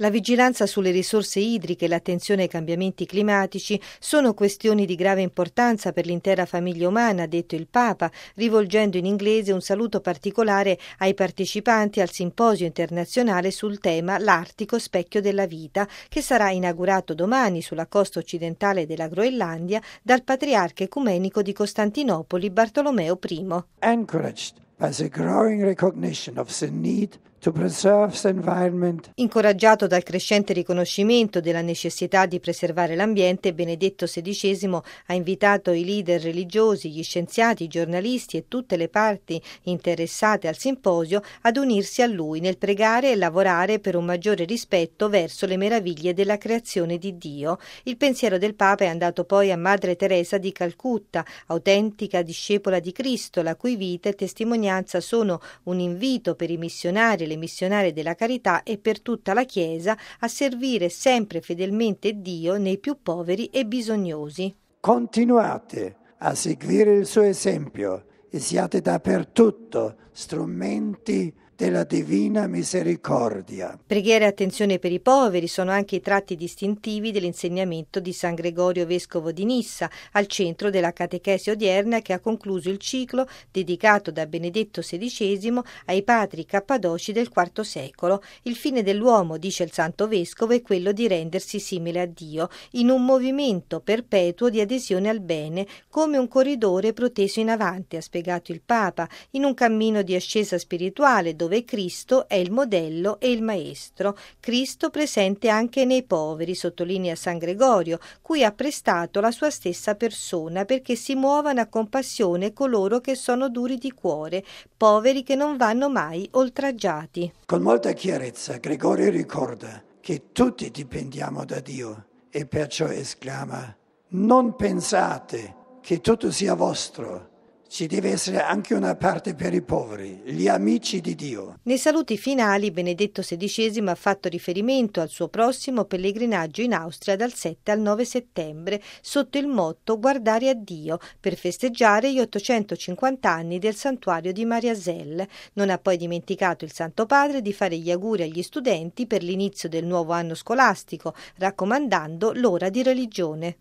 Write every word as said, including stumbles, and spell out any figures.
La vigilanza sulle risorse idriche e l'attenzione ai cambiamenti climatici sono questioni di grave importanza per l'intera famiglia umana, ha detto il Papa, rivolgendo in inglese un saluto particolare ai partecipanti al simposio internazionale sul tema L'Artico specchio della vita, che sarà inaugurato domani sulla costa occidentale della Groenlandia dal patriarca ecumenico di Costantinopoli Bartolomeo primo. Encouraged by the growing recognition of the need to preserve the environment. Incoraggiato dal crescente riconoscimento della necessità di preservare l'ambiente, Benedetto sedicesimo ha invitato i leader religiosi, gli scienziati, i giornalisti e tutte le parti interessate al simposio ad unirsi a lui nel pregare e lavorare per un maggiore rispetto verso le meraviglie della creazione di Dio. Il pensiero del Papa è andato poi a Madre Teresa di Calcutta, autentica discepola di Cristo, la cui vita e testimonianza sono un invito per i missionari, le missionarie della carità e per tutta la Chiesa a servire sempre fedelmente Dio nei più poveri e bisognosi. Continuate a seguire il suo esempio e siate dappertutto strumenti della divina misericordia. Preghiera e attenzione per i poveri sono anche i tratti distintivi dell'insegnamento di San Gregorio Vescovo di Nissa, al centro della catechesi odierna che ha concluso il ciclo dedicato da Benedetto sedicesimo ai padri cappadoci del quarto secolo. Il fine dell'uomo, dice il Santo Vescovo, è quello di rendersi simile a Dio, in un movimento perpetuo di adesione al bene, come un corridore proteso in avanti, ha spiegato il Papa, in un cammino di ascesa spirituale dove Cristo è il modello e il maestro. Cristo presente anche nei poveri, sottolinea San Gregorio, cui ha prestato la sua stessa persona perché si muovano a compassione coloro che sono duri di cuore, poveri che non vanno mai oltraggiati. Con molta chiarezza Gregorio ricorda che tutti dipendiamo da Dio e perciò esclama: non pensate che tutto sia vostro. Ci deve essere anche una parte per i poveri, gli amici di Dio. Nei saluti finali Benedetto sedicesimo ha fatto riferimento al suo prossimo pellegrinaggio in Austria dal sette al nove settembre sotto il motto Guardare a Dio, per festeggiare gli ottocentocinquanta anni del santuario di Mariazell. Non ha poi dimenticato il Santo Padre di fare gli auguri agli studenti per l'inizio del nuovo anno scolastico, raccomandando l'ora di religione.